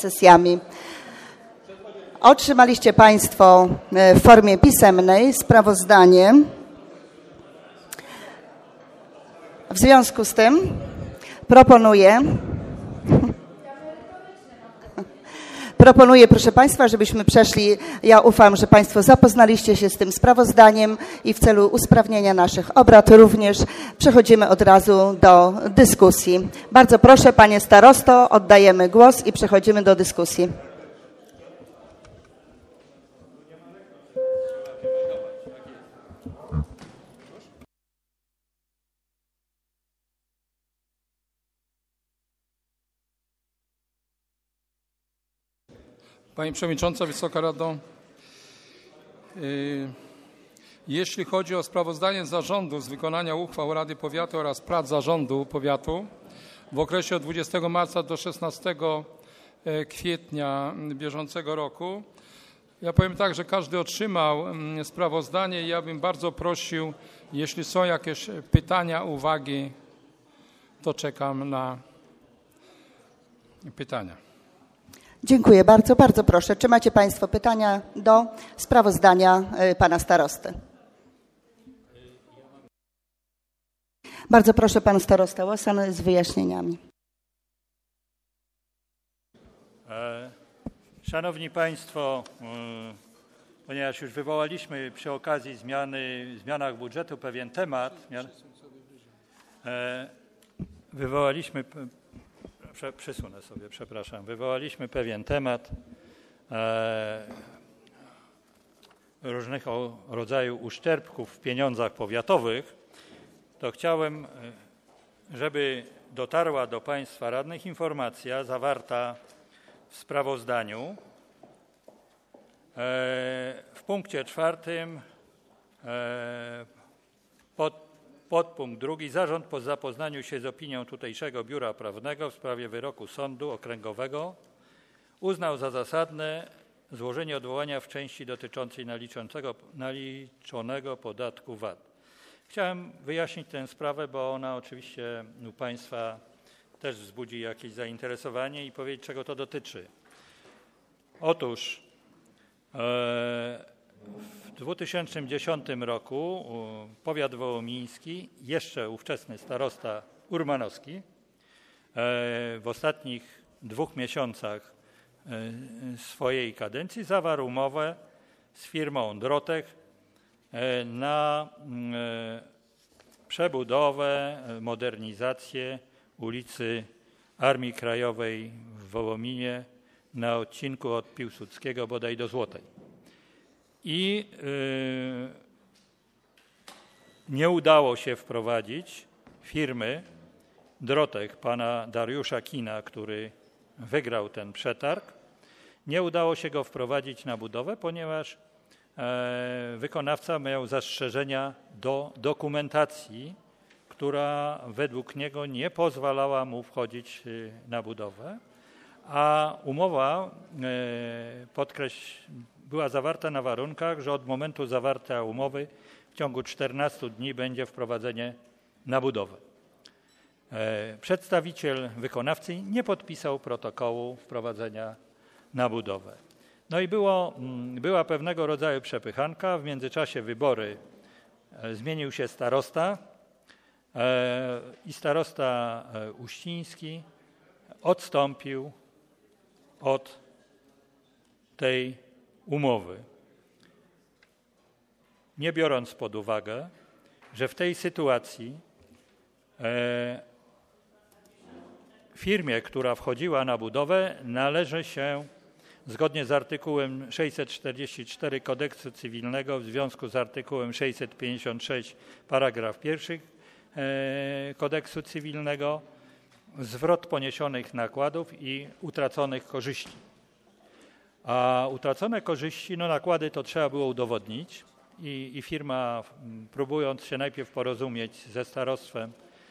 sesjami. Otrzymaliście Państwo w formie pisemnej sprawozdanie. W związku z tym proponuję, proszę Państwa, żebyśmy przeszli, ja ufam, że Państwo zapoznaliście się z tym sprawozdaniem i w celu usprawnienia naszych obrad również przechodzimy od razu do dyskusji. Bardzo proszę, Panie Starosto, oddajemy głos i przechodzimy do dyskusji. Pani Przewodnicząca, Wysoka Rado, jeśli chodzi o sprawozdanie zarządu z wykonania uchwał Rady Powiatu oraz prac zarządu powiatu w okresie od 20 marca do 16 kwietnia bieżącego roku, ja powiem tak, że każdy otrzymał sprawozdanie i ja bym bardzo prosił, jeśli są jakieś pytania, uwagi, to czekam na pytania. Dziękuję bardzo. Bardzo proszę. Czy macie Państwo pytania do sprawozdania Pana Starosty? Bardzo proszę Pan Starosta Łosan z wyjaśnieniami. Szanowni Państwo, ponieważ już wywołaliśmy przy okazji zmianach budżetu pewien temat, wywołaliśmy pewien temat różnego rodzaju uszczerbków w pieniądzach powiatowych, to chciałem, żeby dotarła do Państwa radnych informacja zawarta w sprawozdaniu. W punkcie 4 podpunkt 2. Zarząd po zapoznaniu się z opinią tutejszego Biura Prawnego w sprawie wyroku Sądu Okręgowego uznał za zasadne złożenie odwołania w części dotyczącej naliczonego podatku VAT. Chciałem wyjaśnić tę sprawę, bo ona oczywiście u Państwa też wzbudzi jakieś zainteresowanie i powiedzieć, czego to dotyczy. Otóż w 2010 roku powiat wołomiński, jeszcze ówczesny starosta Urmanowski, w ostatnich 2 miesiącach swojej kadencji zawarł umowę z firmą Drotech na przebudowę, modernizację ulicy Armii Krajowej w Wołominie na odcinku od Piłsudskiego bodaj do Złotej. I nie udało się wprowadzić firmy Drotech pana Dariusza Kina, który wygrał ten przetarg. Nie udało się go wprowadzić na budowę, ponieważ wykonawca miał zastrzeżenia do dokumentacji, która według niego nie pozwalała mu wchodzić na budowę, a umowa, była zawarta na warunkach, że od momentu zawarcia umowy w ciągu 14 dni będzie wprowadzenie na budowę. Przedstawiciel wykonawcy nie podpisał protokołu wprowadzenia na budowę. No i była pewnego rodzaju przepychanka, w międzyczasie wybory, zmienił się starosta i starosta Uściński odstąpił od tej umowy, nie biorąc pod uwagę, że w tej sytuacji firmie, która wchodziła na budowę, należy się zgodnie z artykułem 644 Kodeksu Cywilnego w związku z artykułem 656 paragraf 1 Kodeksu Cywilnego zwrot poniesionych nakładów i utraconych korzyści. A utracone korzyści, nakłady to trzeba było udowodnić i firma, próbując się najpierw porozumieć ze starostwem,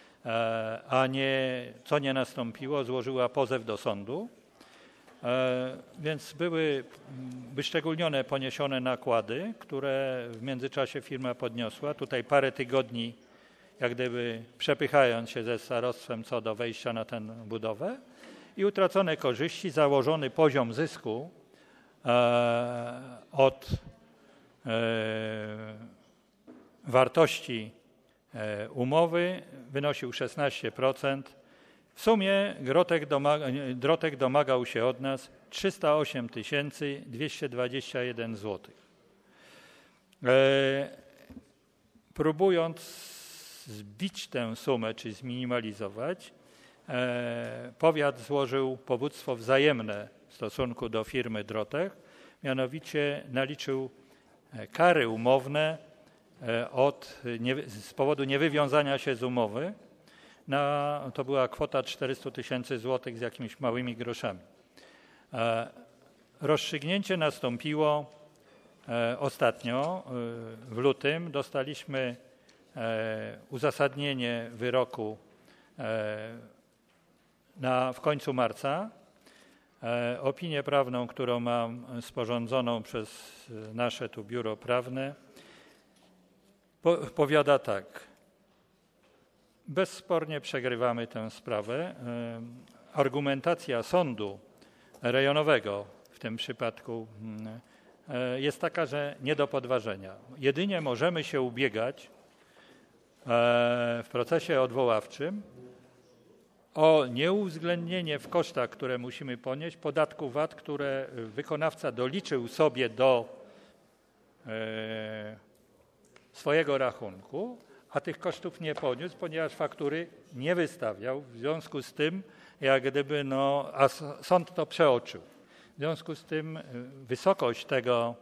co nie nastąpiło, złożyła pozew do sądu, więc były wyszczególnione poniesione nakłady, które w międzyczasie firma podniosła. Tutaj parę tygodni jak gdyby przepychając się ze starostwem co do wejścia na tę budowę i utracone korzyści, założony poziom zysku od wartości umowy wynosił 16%. W sumie Drotek domagał się od nas 308 221 zł. Próbując zbić tę sumę, czy zminimalizować, powiat złożył powództwo wzajemne w stosunku do firmy Drotek, mianowicie naliczył kary umowne z powodu niewywiązania się z umowy. To była kwota 400 000 złotych z jakimiś małymi groszami. Rozstrzygnięcie nastąpiło ostatnio, w lutym. Dostaliśmy uzasadnienie wyroku w końcu marca. Opinię prawną, którą mam sporządzoną przez nasze tu biuro prawne, powiada tak. Bezspornie przegrywamy tę sprawę. Argumentacja sądu rejonowego w tym przypadku jest taka, że nie do podważenia. Jedynie możemy się ubiegać w procesie odwoławczym o nieuwzględnienie w kosztach, które musimy ponieść, podatku VAT, które wykonawca doliczył sobie do swojego rachunku, a tych kosztów nie poniósł, ponieważ faktury nie wystawiał. W związku z tym, jak gdyby, a sąd to przeoczył. W związku z tym wysokość tego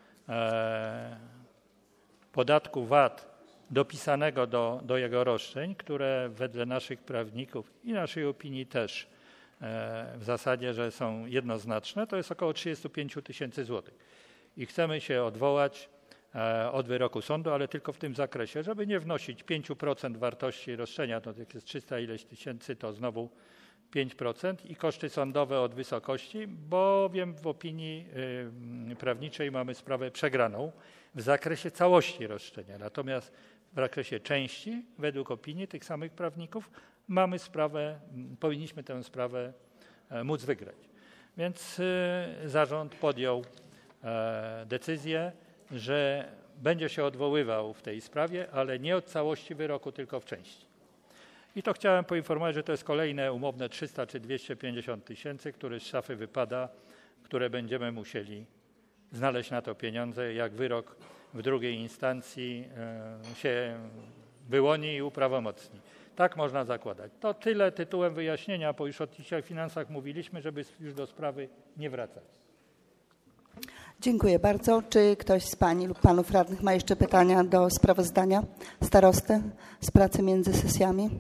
podatku VAT dopisanego do jego roszczeń, które wedle naszych prawników i naszej opinii też w zasadzie, że są jednoznaczne, to jest około 35 000 złotych. I chcemy się odwołać od wyroku sądu, ale tylko w tym zakresie, żeby nie wnosić 5% wartości roszczenia, to jak jest 300 ileś tysięcy, to znowu 5% i koszty sądowe od wysokości, bowiem w opinii prawniczej mamy sprawę przegraną w zakresie całości roszczenia. Natomiast w zakresie części, według opinii tych samych prawników, powinniśmy tę sprawę móc wygrać. Więc zarząd podjął decyzję, że będzie się odwoływał w tej sprawie, ale nie od całości wyroku, tylko w części. I to chciałem poinformować, że to jest kolejne umowne 300 czy 250 tysięcy, które z szafy wypada, które będziemy musieli znaleźć na to pieniądze, jak wyrok w drugiej instancji się wyłoni i uprawomocni. Tak można zakładać. To tyle tytułem wyjaśnienia, bo już o tych finansach mówiliśmy, żeby już do sprawy nie wracać. Dziękuję bardzo. Czy ktoś z Pani lub Panów radnych ma jeszcze pytania do sprawozdania starosty z pracy między sesjami?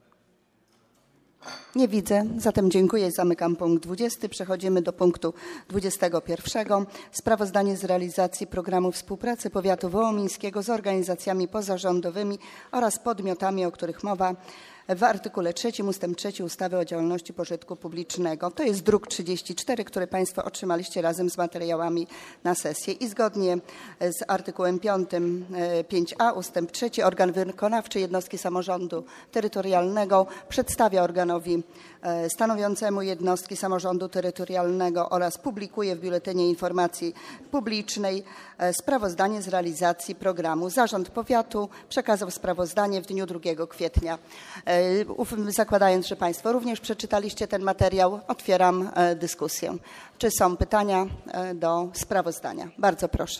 Nie widzę, zatem dziękuję i zamykam punkt 20. Przechodzimy do punktu 21. Sprawozdanie z realizacji programu współpracy powiatu wołomińskiego z organizacjami pozarządowymi oraz podmiotami, o których mowa w artykule 3 ustęp 3 ustawy o działalności pożytku publicznego. To jest druk 34, który Państwo otrzymaliście razem z materiałami na sesję i zgodnie z artykułem 5a ustęp 3 organ wykonawczy jednostki samorządu terytorialnego przedstawia organowi stanowiącemu jednostki samorządu terytorialnego oraz publikuje w Biuletynie Informacji Publicznej sprawozdanie z realizacji programu. Zarząd Powiatu przekazał sprawozdanie w dniu 2 kwietnia. Zakładając, że Państwo również przeczytaliście ten materiał, otwieram dyskusję. Czy są pytania do sprawozdania? Bardzo proszę.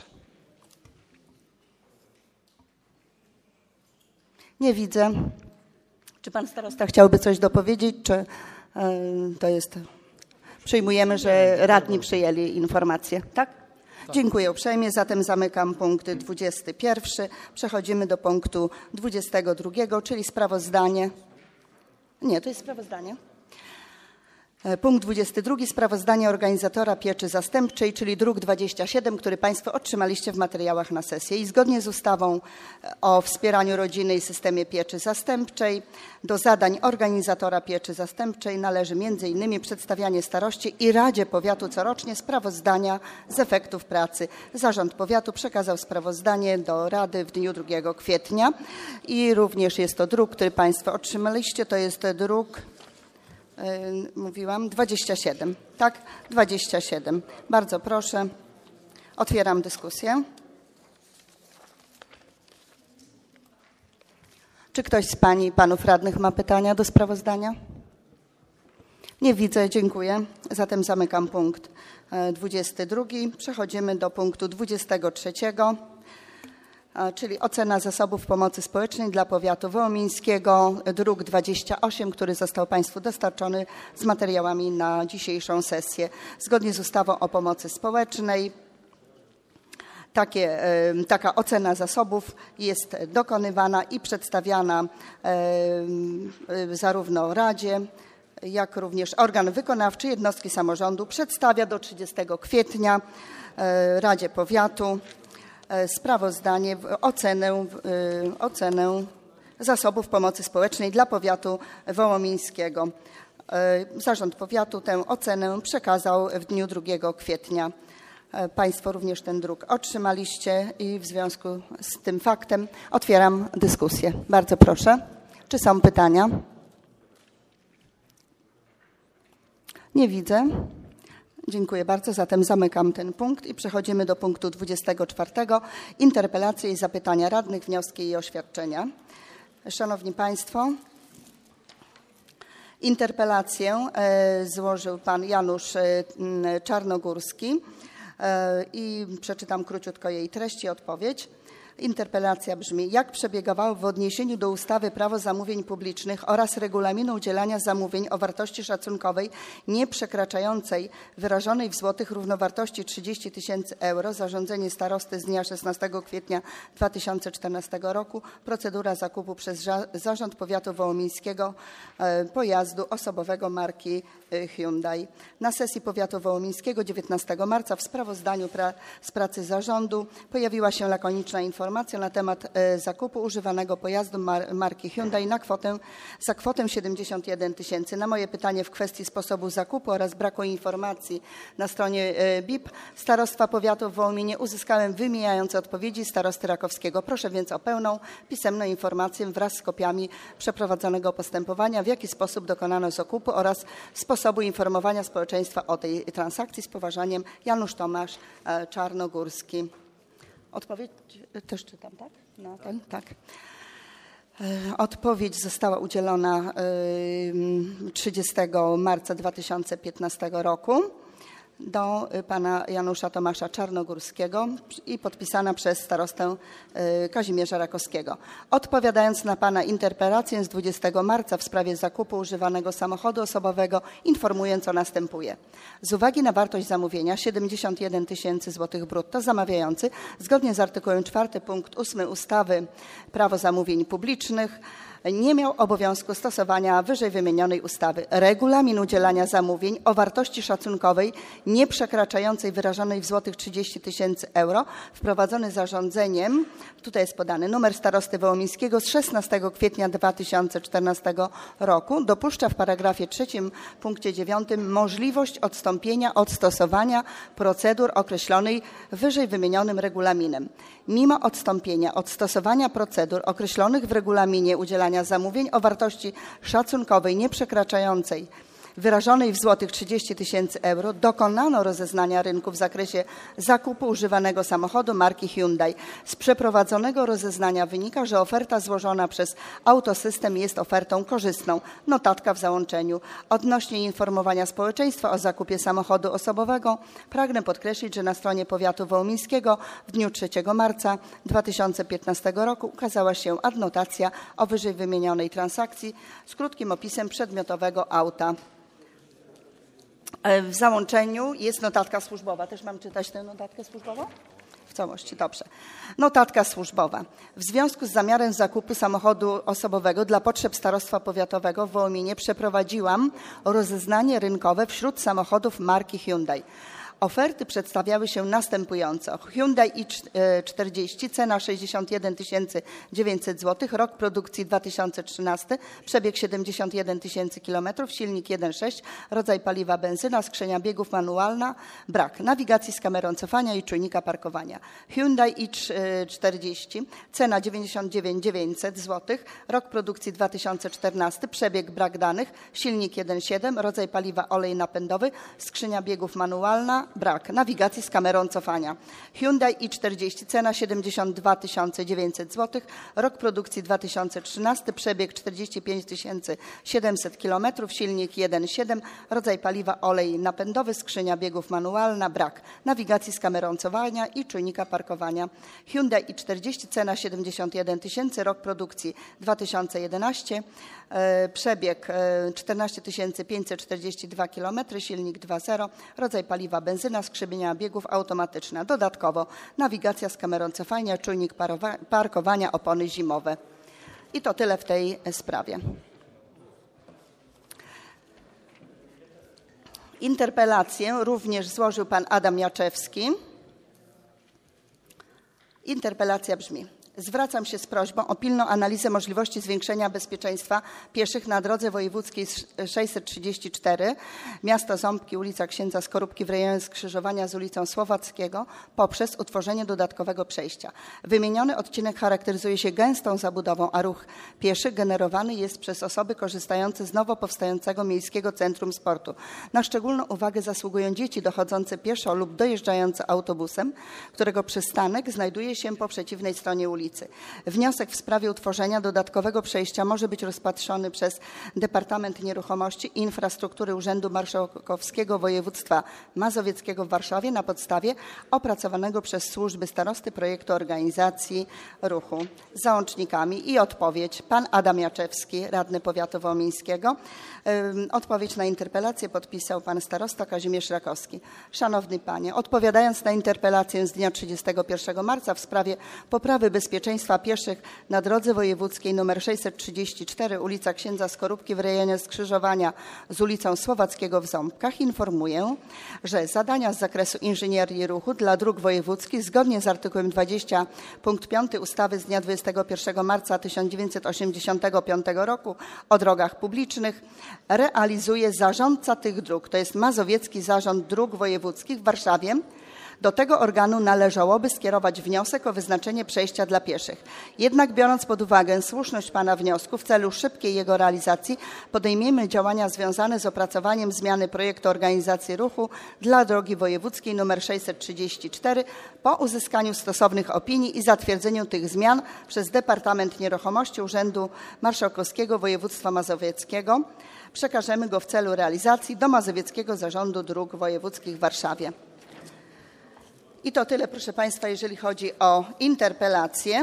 Nie widzę. Czy Pan Starosta chciałby coś dopowiedzieć, czy to jest... Przyjmujemy, że radni przyjęli informację, tak? Dziękuję uprzejmie. Zatem zamykam punkt 21. Przechodzimy do punktu 22, czyli sprawozdanie. Nie, to jest sprawozdanie. Punkt 22. Sprawozdanie organizatora pieczy zastępczej, czyli druk 27, który Państwo otrzymaliście w materiałach na sesję. I zgodnie z ustawą o wspieraniu rodziny i systemie pieczy zastępczej do zadań organizatora pieczy zastępczej należy m.in. przedstawianie staroście i Radzie Powiatu corocznie sprawozdania z efektów pracy. Zarząd Powiatu przekazał sprawozdanie do Rady w dniu 2 kwietnia i również jest to druk, który Państwo otrzymaliście. To jest druk mówiłam 27, tak? 27. Bardzo proszę. Otwieram dyskusję. Czy ktoś z pań i panów radnych ma pytania do sprawozdania? Nie widzę, dziękuję. Zatem zamykam punkt 22. Przechodzimy do punktu 23, czyli ocena zasobów pomocy społecznej dla powiatu wołomińskiego, druk 28, który został państwu dostarczony z materiałami na dzisiejszą sesję. Zgodnie z ustawą o pomocy społecznej taka ocena zasobów jest dokonywana i przedstawiana zarówno Radzie, jak również organ wykonawczy jednostki samorządu przedstawia do 30 kwietnia Radzie Powiatu sprawozdanie, ocenę zasobów pomocy społecznej dla powiatu wołomińskiego. Zarząd powiatu tę ocenę przekazał w dniu 2 kwietnia. Państwo również ten druk otrzymaliście i w związku z tym faktem otwieram dyskusję. Bardzo proszę. Czy są pytania? Nie widzę. Dziękuję bardzo. Zatem zamykam ten punkt i przechodzimy do punktu 24. Interpelacje i zapytania radnych, wnioski i oświadczenia. Szanowni Państwo, interpelację złożył pan Janusz Czarnogórski i przeczytam króciutko jej treść i odpowiedź. Interpelacja brzmi: jak przebiegało w odniesieniu do ustawy Prawo zamówień publicznych oraz regulaminu udzielania zamówień o wartości szacunkowej nieprzekraczającej wyrażonej w złotych równowartości 30 000 euro zarządzenie starosty z dnia 16 kwietnia 2014 roku procedura zakupu przez Zarząd Powiatu Wołomińskiego pojazdu osobowego marki Hyundai. Na sesji Powiatu Wołomińskiego 19 marca w sprawozdaniu z pracy zarządu pojawiła się lakoniczna informacja na temat zakupu używanego pojazdu marki Hyundai za kwotę 71 000. Na moje pytanie w kwestii sposobu zakupu oraz braku informacji na stronie BIP Starostwa Powiatu w Wołominie uzyskałem wymijające odpowiedzi starosty Rakowskiego. Proszę więc o pełną pisemną informację wraz z kopiami przeprowadzonego postępowania, w jaki sposób dokonano zakupu oraz sposobu informowania społeczeństwa o tej transakcji. Z poważaniem, Janusz Tomasz Czarnogórski. Odpowiedź też czytam, tak? No, tak. Odpowiedź została udzielona 30 marca 2015 roku do pana Janusza Tomasza Czarnogórskiego i podpisana przez starostę Kazimierza Rakowskiego. Odpowiadając na pana interpelację z 20 marca w sprawie zakupu używanego samochodu osobowego, informuję, co następuje. Z uwagi na wartość zamówienia 71 000 złotych brutto, zamawiający zgodnie z artykułem 4 punkt 8 ustawy Prawo zamówień publicznych nie miał obowiązku stosowania wyżej wymienionej ustawy. Regulamin udzielania zamówień o wartości szacunkowej nieprzekraczającej wyrażonej w złotych 30 000 euro, wprowadzony zarządzeniem, tutaj jest podany numer starosty wołomińskiego z 16 kwietnia 2014 roku, dopuszcza w paragrafie 3 punkcie 9 możliwość odstąpienia od stosowania procedur określonej wyżej wymienionym regulaminem. Mimo odstąpienia od stosowania procedur określonych w regulaminie udzielania zamówień o wartości szacunkowej nieprzekraczającej wyrażonej w złotych 30 000 euro dokonano rozeznania rynku w zakresie zakupu używanego samochodu marki Hyundai. Z przeprowadzonego rozeznania wynika, że oferta złożona przez Autosystem jest ofertą korzystną. Notatka w załączeniu. Odnośnie informowania społeczeństwa o zakupie samochodu osobowego pragnę podkreślić, że na stronie Powiatu Wołomińskiego w dniu 3 marca 2015 roku ukazała się adnotacja o wyżej wymienionej transakcji z krótkim opisem przedmiotowego auta. W załączeniu jest notatka służbowa. Też mam czytać tę notatkę służbową? W całości, dobrze. Notatka służbowa. W związku z zamiarem zakupu samochodu osobowego dla potrzeb Starostwa Powiatowego w Wołominie przeprowadziłam rozeznanie rynkowe wśród samochodów marki Hyundai. Oferty przedstawiały się następująco. Hyundai i40, cena 61 900 zł, rok produkcji 2013, przebieg 71 000 km, silnik 1.6, rodzaj paliwa benzyna, skrzynia biegów manualna, brak nawigacji z kamerą cofania i czujnika parkowania. Hyundai i40, cena 99 900 zł, rok produkcji 2014, przebieg brak danych, silnik 1.7, rodzaj paliwa olej napędowy, skrzynia biegów manualna, brak nawigacji z kamerą cofania. Hyundai i40, cena 72 900 zł, rok produkcji 2013, przebieg 45 700 km, silnik 1.7, rodzaj paliwa olej napędowy, skrzynia biegów manualna, brak nawigacji z kamerą cofania i czujnika parkowania. Hyundai i40, cena 71 000, rok produkcji 2011, przebieg 14 542 km, silnik 2.0, rodzaj paliwa benzyna, skrzynia biegów automatyczna. Dodatkowo nawigacja z kamerą cofania, czujnik parkowania, opony zimowe. I to tyle w tej sprawie. Interpelację również złożył pan Adam Jaczewski. Interpelacja brzmi: zwracam się z prośbą o pilną analizę możliwości zwiększenia bezpieczeństwa pieszych na drodze wojewódzkiej 634 miasto Ząbki, ulica Księdza Skorupki w rejonie skrzyżowania z ulicą Słowackiego poprzez utworzenie dodatkowego przejścia. Wymieniony odcinek charakteryzuje się gęstą zabudową, a ruch pieszy generowany jest przez osoby korzystające z nowo powstającego miejskiego centrum sportu. Na szczególną uwagę zasługują dzieci dochodzące pieszo lub dojeżdżające autobusem, którego przystanek znajduje się po przeciwnej stronie ulicy. Wniosek w sprawie utworzenia dodatkowego przejścia może być rozpatrzony przez Departament Nieruchomości i Infrastruktury Urzędu Marszałkowskiego Województwa Mazowieckiego w Warszawie na podstawie opracowanego przez służby starosty projektu organizacji ruchu z załącznikami. I odpowiedź: pan Adam Jaczewski, radny powiatu wołomińskiego. Odpowiedź na interpelację podpisał pan starosta Kazimierz Rakowski. Szanowny panie, odpowiadając na interpelację z dnia 31 marca w sprawie poprawy bezpieczeństwa pieszych na drodze wojewódzkiej nr 634 ulica Księdza Skorupki w rejonie skrzyżowania z ulicą Słowackiego w Ząbkach, informuję, że zadania z zakresu inżynierii ruchu dla dróg wojewódzkich zgodnie z artykułem 20 punkt 5 ustawy z dnia 21 marca 1985 roku o drogach publicznych realizuje zarządca tych dróg, to jest Mazowiecki Zarząd Dróg Wojewódzkich w Warszawie. Do tego organu należałoby skierować wniosek o wyznaczenie przejścia dla pieszych. Jednak biorąc pod uwagę słuszność pana wniosku, w celu szybkiej jego realizacji podejmiemy działania związane z opracowaniem zmiany projektu organizacji ruchu dla drogi wojewódzkiej nr 634 po uzyskaniu stosownych opinii i zatwierdzeniu tych zmian przez Departament Nieruchomości Urzędu Marszałkowskiego Województwa Mazowieckiego. Przekażemy go w celu realizacji do Mazowieckiego Zarządu Dróg Wojewódzkich w Warszawie. I to tyle, proszę państwa, jeżeli chodzi o interpelację.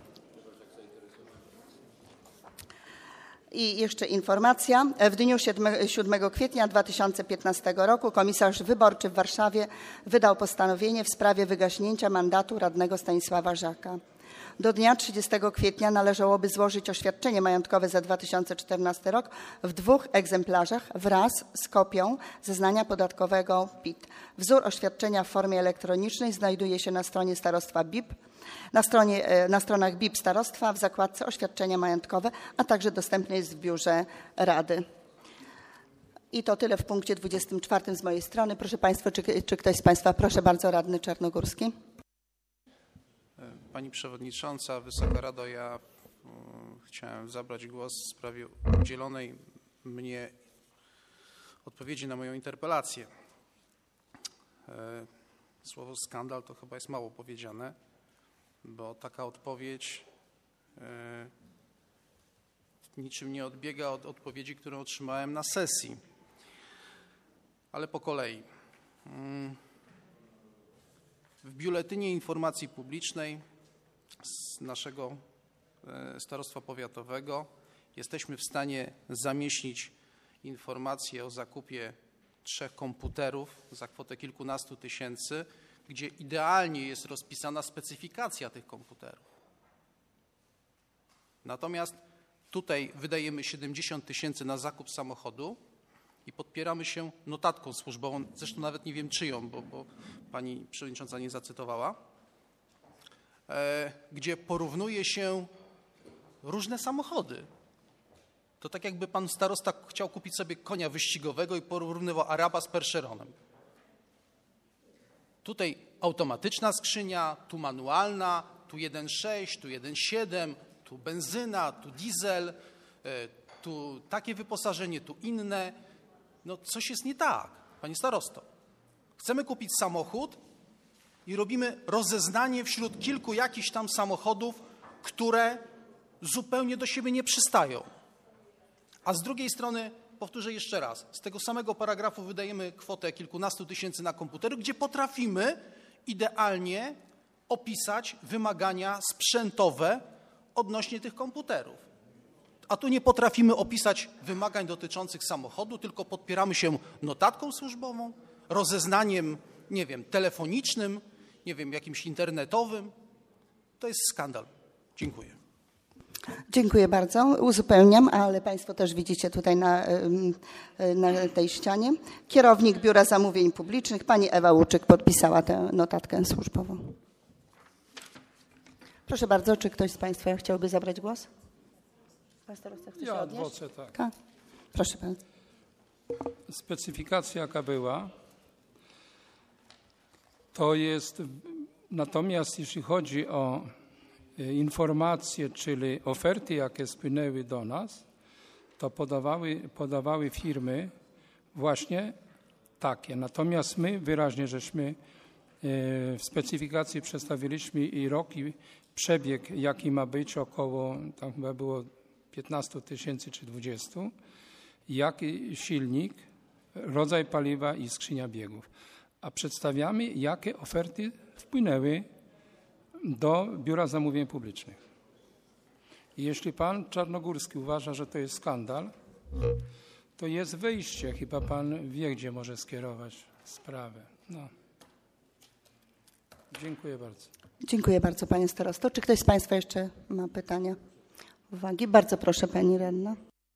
I jeszcze informacja. W dniu 7 kwietnia 2015 roku komisarz wyborczy w Warszawie wydał postanowienie w sprawie wygaśnięcia mandatu radnego Stanisława Żaka. Do dnia 30 kwietnia należałoby złożyć oświadczenie majątkowe za 2014 rok w 2 egzemplarzach wraz z kopią zeznania podatkowego PIT. Wzór oświadczenia w formie elektronicznej znajduje się na stronie starostwa BIP, na stronach BIP starostwa w zakładce oświadczenia majątkowe, a także dostępny jest w biurze Rady. I to tyle w punkcie 24 z mojej strony. Proszę państwa, czy ktoś z państwa? Proszę bardzo, radny Czarnogórski. Pani Przewodnicząca, Wysoka Rado, ja chciałem zabrać głos w sprawie udzielonej mnie odpowiedzi na moją interpelację. Słowo skandal to chyba jest mało powiedziane, bo taka odpowiedź niczym nie odbiega od odpowiedzi, którą otrzymałem na sesji. Ale po kolei. W Biuletynie Informacji Publicznej z naszego starostwa powiatowego jesteśmy w stanie zamieścić informację o zakupie 3 komputerów za kwotę kilkunastu tysięcy, gdzie idealnie jest rozpisana specyfikacja tych komputerów. Natomiast tutaj wydajemy 70 tysięcy na zakup samochodu, i podpieramy się notatką służbową, zresztą nawet nie wiem czyją, bo pani przewodnicząca nie zacytowała, gdzie porównuje się różne samochody. To tak jakby pan starosta chciał kupić sobie konia wyścigowego i porównywał Araba z Percheronem. Tutaj automatyczna skrzynia, tu manualna, tu 1.6, tu 1.7, tu benzyna, tu diesel, tu takie wyposażenie, tu inne. No coś jest nie tak, panie starosto. Chcemy kupić samochód i robimy rozeznanie wśród kilku jakichś tam samochodów, które zupełnie do siebie nie przystają. A z drugiej strony, powtórzę jeszcze raz, z tego samego paragrafu wydajemy kwotę kilkunastu tysięcy na komputery, gdzie potrafimy idealnie opisać wymagania sprzętowe odnośnie tych komputerów. A tu nie potrafimy opisać wymagań dotyczących samochodu, tylko podpieramy się notatką służbową, rozeznaniem, nie wiem, telefonicznym, nie wiem, jakimś internetowym. To jest skandal. Dziękuję. Dziękuję bardzo. Uzupełniam, ale państwo też widzicie tutaj na tej ścianie. Kierownik Biura Zamówień Publicznych, pani Ewa Łuczyk podpisała tę notatkę służbową. Proszę bardzo, czy ktoś z państwa chciałby zabrać głos? Pan starosta chce się odnieść? Adwoce, tak. Proszę bardzo. Specyfikacja, jaka była, to jest, natomiast jeśli chodzi o informacje, czyli oferty, jakie spłynęły do nas, to podawały firmy właśnie takie. Natomiast my wyraźnie żeśmy w specyfikacji przedstawiliśmy i rok, i przebieg, jaki ma być, około, tam chyba było 15 tysięcy czy 20, jaki silnik, rodzaj paliwa i skrzynia biegów. A przedstawiamy, jakie oferty wpłynęły do Biura Zamówień Publicznych. I jeśli pan Czarnogórski uważa, że to jest skandal, to jest wyjście. Chyba pan wie, gdzie może skierować sprawę. No. Dziękuję bardzo. Dziękuję bardzo, panie starosto. Czy ktoś z państwa jeszcze ma pytania, uwagi? Bardzo proszę, pani radna.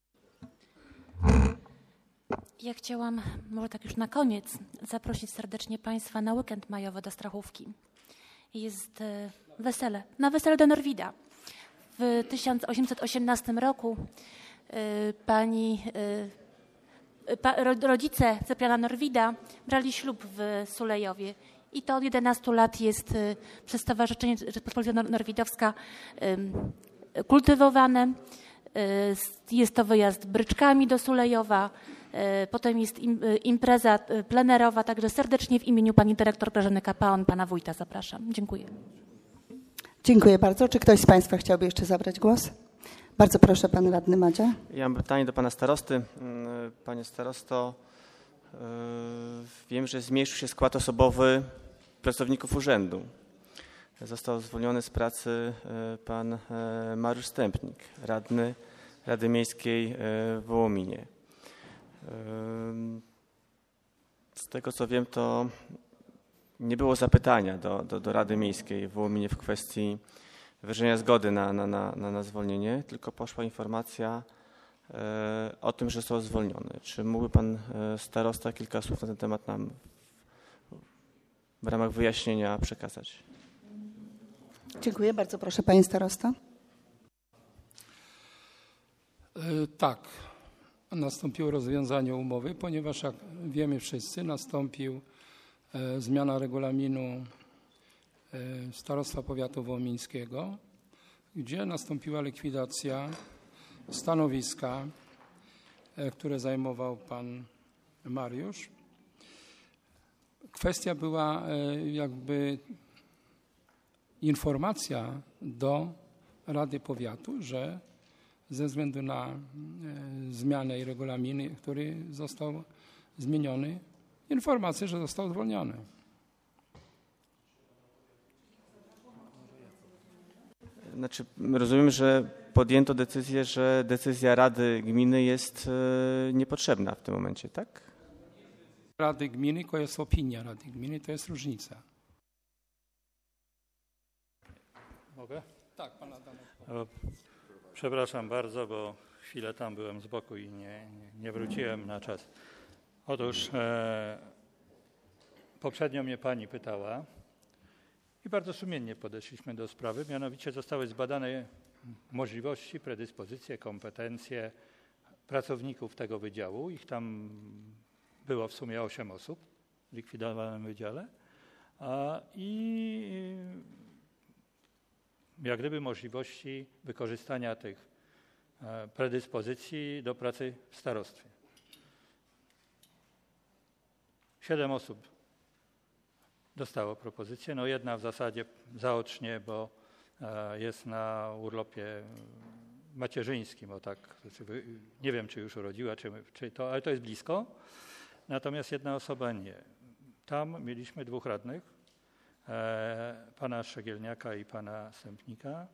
Ja chciałam, może tak już na koniec, zaprosić serdecznie państwa na weekend majowy do Strachówki. Jest wesele, na wesele do Norwida. W 1818 roku rodzice Cypriana Norwida brali ślub w Sulejowie i to od 11 lat jest przez Stowarzyszenie Rzeczpospolita Norwidowska kultywowane. Jest to wyjazd bryczkami do Sulejowa, potem jest impreza plenerowa, także serdecznie w imieniu pani dyrektor Grażyny Kapaon, pana wójta zapraszam. Dziękuję. Dziękuję bardzo. Czy ktoś z państwa chciałby jeszcze zabrać głos? Bardzo proszę, pan radny Madzia. Ja mam pytanie do pana starosty. Panie starosto, wiem, że zmniejszył się skład osobowy pracowników urzędu. Został zwolniony z pracy pan Mariusz Stępnik, radny Rady Miejskiej w Wołominie. Z tego co wiem, to nie było zapytania do Rady Miejskiej w Wołominie w kwestii wyrażenia zgody na zwolnienie, tylko poszła informacja o tym, że został zwolniony. Czy mógłby pan starosta kilka słów na ten temat nam w ramach wyjaśnienia przekazać? Dziękuję. Bardzo proszę, panie starosta. Tak, nastąpiło rozwiązanie umowy, ponieważ jak wiemy wszyscy, nastąpił zmiana regulaminu Starostwa Powiatu Wołomińskiego, gdzie nastąpiła likwidacja stanowiska, które zajmował pan Mariusz. Kwestia była jakby informacja do Rady Powiatu, że ze względu na zmianę regulaminu, który został zmieniony, informacja, że został zwolniony. Znaczy, rozumiem, że podjęto decyzję, że decyzja Rady Gminy jest niepotrzebna w tym momencie, tak? Rady Gminy to jest opinia Rady Gminy, to jest różnica. Mogę? Tak, pan Adam. Przepraszam bardzo, bo chwilę tam byłem z boku i nie wróciłem na czas. Otóż poprzednio mnie pani pytała i bardzo sumiennie podeszliśmy do sprawy, mianowicie zostały zbadane możliwości, predyspozycje, kompetencje pracowników tego wydziału. Ich tam było w sumie 8 osób w likwidowanym wydziale i jak gdyby możliwości wykorzystania tych predyspozycji do pracy w starostwie. 7 osób dostało propozycję, no jedna w zasadzie zaocznie, bo jest na urlopie macierzyńskim, o tak, nie wiem, czy już urodziła, czy to, ale to jest blisko, natomiast jedna osoba nie. Tam mieliśmy 2 radnych, pana Szczegielniaka i pana Stępnika.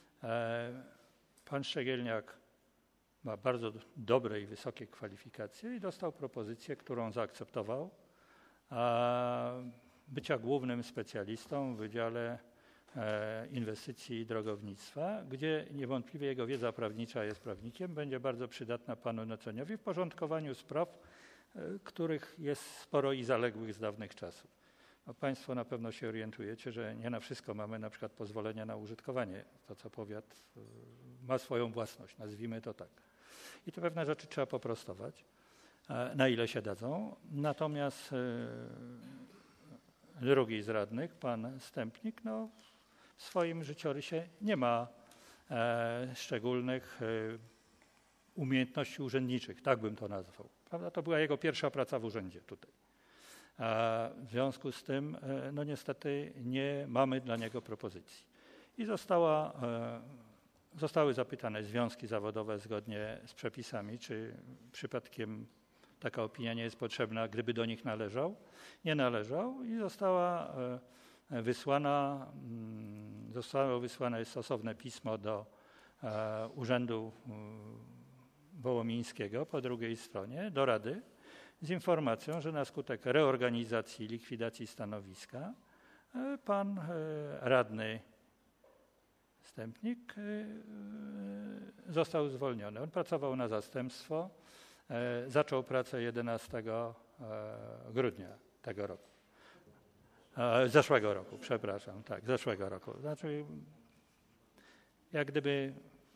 Pan Szczegielniak ma bardzo dobre i wysokie kwalifikacje i dostał propozycję, którą zaakceptował, bycia głównym specjalistą w Wydziale Inwestycji i Drogownictwa, gdzie niewątpliwie jego wiedza prawnicza, jest prawnikiem, będzie bardzo przydatna panu Noconiowi w porządkowaniu spraw, których jest sporo i zaległych z dawnych czasów. No, państwo na pewno się orientujecie, że nie na wszystko mamy na przykład pozwolenia na użytkowanie. To, co powiat ma swoją własność, nazwijmy to tak. I to pewne rzeczy trzeba poprostować, na ile się dadzą. Natomiast drugi z radnych, pan Stępnik, no, w swoim życiorysie nie ma szczególnych umiejętności urzędniczych, tak bym to nazwał. Prawda? To była jego pierwsza praca w urzędzie tutaj. W związku z tym, no niestety nie mamy dla niego propozycji. I zostały zapytane związki zawodowe zgodnie z przepisami, czy przypadkiem taka opinia nie jest potrzebna, gdyby do nich należał. Nie należał i zostało wysłane stosowne pismo do Urzędu Wołomińskiego po drugiej stronie, do Rady, z informacją, że na skutek reorganizacji i likwidacji stanowiska pan radny Stępnik został zwolniony. On pracował na zastępstwo, zaczął pracę 11 grudnia tego roku. Zeszłego roku, przepraszam, tak, zeszłego roku. Znaczy, jak gdyby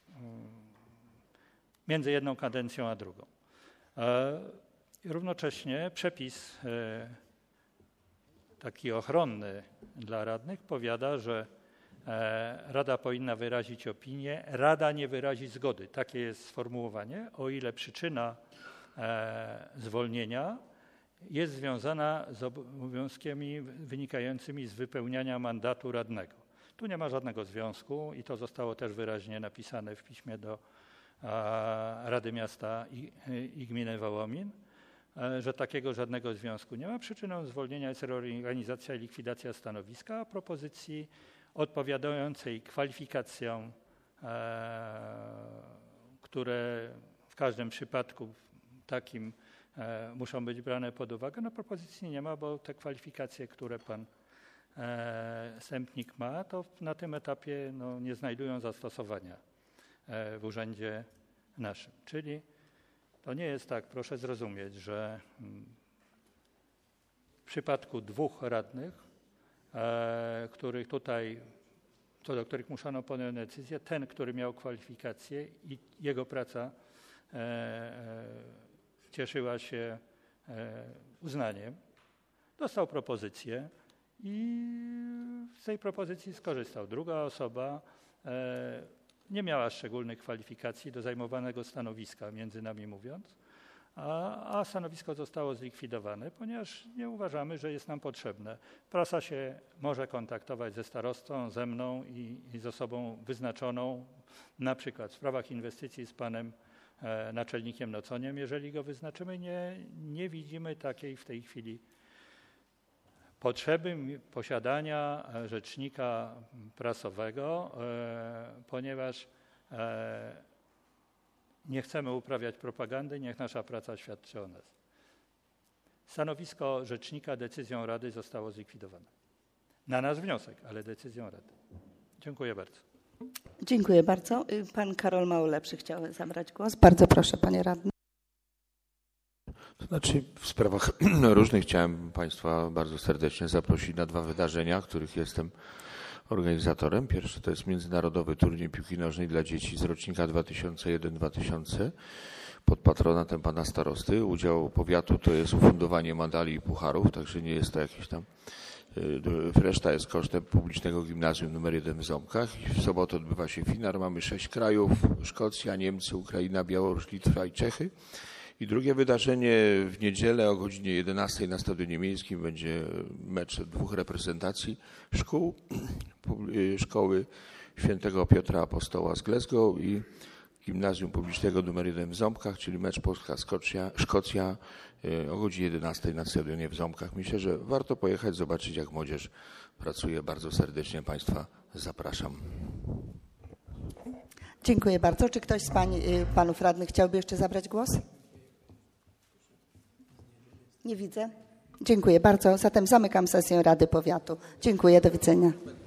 między jedną kadencją a drugą. Równocześnie przepis taki ochronny dla radnych powiada, że Rada powinna wyrazić opinię, Rada nie wyrazi zgody. Takie jest sformułowanie, o ile przyczyna zwolnienia jest związana z obowiązkami wynikającymi z wypełniania mandatu radnego. Tu nie ma żadnego związku i to zostało też wyraźnie napisane w piśmie do Rady Miasta i Gminy Wołomin, że takiego żadnego związku nie ma. Przyczyną zwolnienia jest reorganizacja i likwidacja stanowiska, a propozycji odpowiadającej kwalifikacjom, które w każdym przypadku takim muszą być brane pod uwagę. No propozycji nie ma, bo te kwalifikacje, które pan Stępnik ma, to na tym etapie no, nie znajdują zastosowania w urzędzie naszym. Czyli to nie jest tak, proszę zrozumieć, że w przypadku 2 radnych, których tutaj, co do których muszono podjąć decyzję, ten, który miał kwalifikacje i jego praca cieszyła się uznaniem, dostał propozycję i z tej propozycji skorzystał. Druga osoba nie miała szczególnych kwalifikacji do zajmowanego stanowiska, między nami mówiąc, a stanowisko zostało zlikwidowane, ponieważ nie uważamy, że jest nam potrzebne. Prasa się może kontaktować ze starostą, ze mną i z osobą wyznaczoną, na przykład w sprawach inwestycji z panem naczelnikiem Noconiem. Jeżeli go wyznaczymy, nie widzimy takiej w tej chwili potrzeby posiadania rzecznika prasowego, ponieważ nie chcemy uprawiać propagandy, niech nasza praca świadczy o nas. Stanowisko rzecznika decyzją Rady zostało zlikwidowane. Na nasz wniosek, ale decyzją Rady. Dziękuję bardzo. Dziękuję bardzo. Pan Karol Małolepszy chciał zabrać głos. Bardzo proszę, panie radny. Znaczy, w sprawach różnych chciałem Państwa bardzo serdecznie zaprosić na 2 wydarzenia, których jestem organizatorem. Pierwsze to jest Międzynarodowy Turniej Piłki Nożnej dla dzieci z rocznika 2001-2000 pod patronatem pana starosty. Udział powiatu to jest ufundowanie medali i pucharów, także nie jest to jakieś tam... Reszta jest kosztem publicznego gimnazjum nr 1 w Ząbkach. W sobotę odbywa się finał. Mamy 6 krajów: Szkocja, Niemcy, Ukraina, Białoruś, Litwa i Czechy. I drugie wydarzenie w niedzielę o godzinie 11 na Stadionie Miejskim będzie mecz 2 reprezentacji szkół. Szkoły Świętego Piotra Apostoła z Glasgow i Gimnazjum Publicznego nr 1 w Ząbkach, czyli mecz Polska-Szkocja o godzinie 11 na Stadionie w Ząbkach. Myślę, że warto pojechać, zobaczyć, jak młodzież pracuje. Bardzo serdecznie Państwa zapraszam. Dziękuję bardzo. Czy ktoś z panów radnych chciałby jeszcze zabrać głos? Nie widzę. Dziękuję bardzo. Zatem zamykam sesję Rady Powiatu. Dziękuję. Do widzenia.